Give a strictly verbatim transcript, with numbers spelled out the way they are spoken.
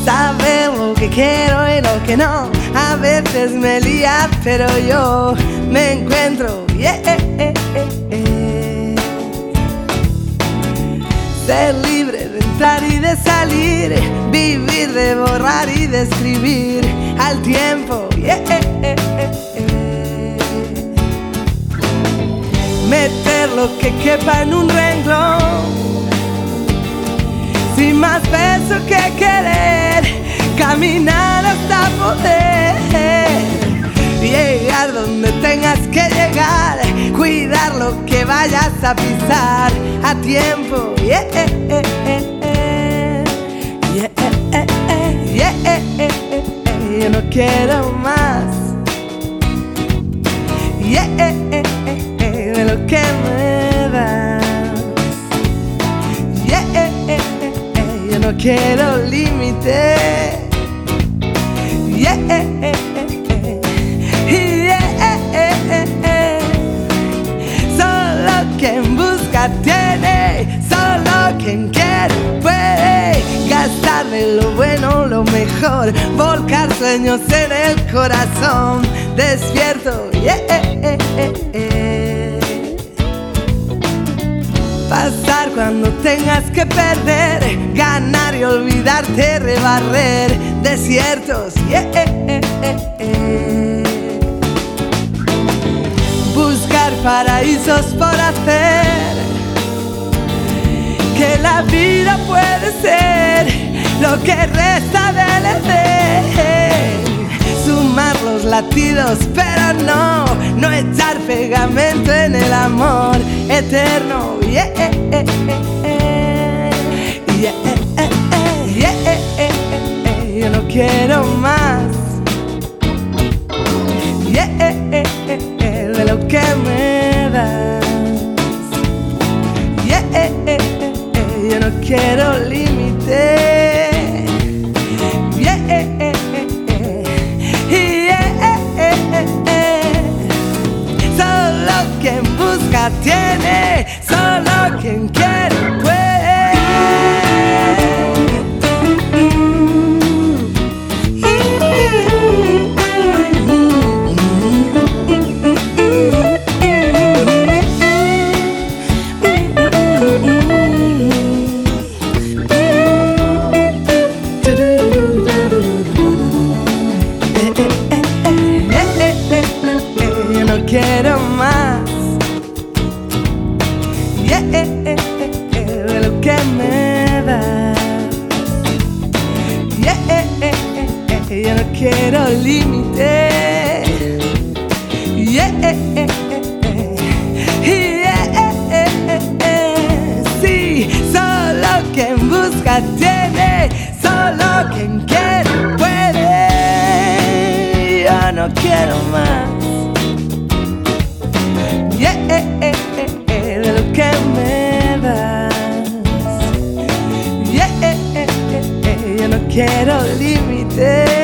saber lo que quiero y lo que no. A veces me lía, pero yo me encuentro. Yeah, eh, eh, eh. Ser libre de entrar y de salir, vivir de borrar y de escribir al tiempo. Yeah, eh, eh, eh, eh. Meter lo que quepa en un renglón, sin más peso que querer, caminar hasta poder llegar donde tengas que llegar, cuidar lo que vayas a pisar a tiempo. Yeah, eh, eh, eh, eh. Yeah, eh, eh, eh. Yeah, eh, eh, eh, eh. Yo no quiero más. Yeah, eh, eh, eh, eh. De lo que me das. Yeah, eh, eh, eh, eh. Yo no quiero límites. Yeah, eh, eh, eh, eh. Yeah, eh, eh, eh. Solo quien busca tiene, solo quien quiere puede gastar de lo bueno lo mejor, volcar sueños en el corazón despierto. Yeah, eh, eh, eh, eh. Pasar cuando tengas que perder, ganar y olvidarte, rebarrer desiertos. Yeah, eh, eh, eh, eh. Buscar paraísos por hacer, que la vida puede ser lo que resta del Edén. Sumar los latidos, pero no, no echar pegamento en el amor eterno. Yeah, eh, eh, eh, eh. Yeah, eh, eh, eh. Yeah, eh, eh, eh, eh. Yo no quiero más. Yeah, eh, eh, eh, eh. De lo que me das. Yeah, eh, eh, eh, eh. Yo no quiero límites. Yeah, eh, eh, eh, eh. Yeah, eh, eh, eh. Solo quien busca tiene, solo quien quiere puede. Quiero más. Yeah, eh, eh, eh, eh. De lo que me das. Yeah, eh, eh, eh, eh. Yo no quiero límites. Yeah, eh, eh, eh, eh. Yeah, eh, eh, eh, eh. Sí, solo quien busca tiene, solo quien quiere puede. Yo no quiero más. Yeah, eh, eh, eh, eh, de lo que me das. Yeah, eh, eh, eh, eh, yo no quiero límites.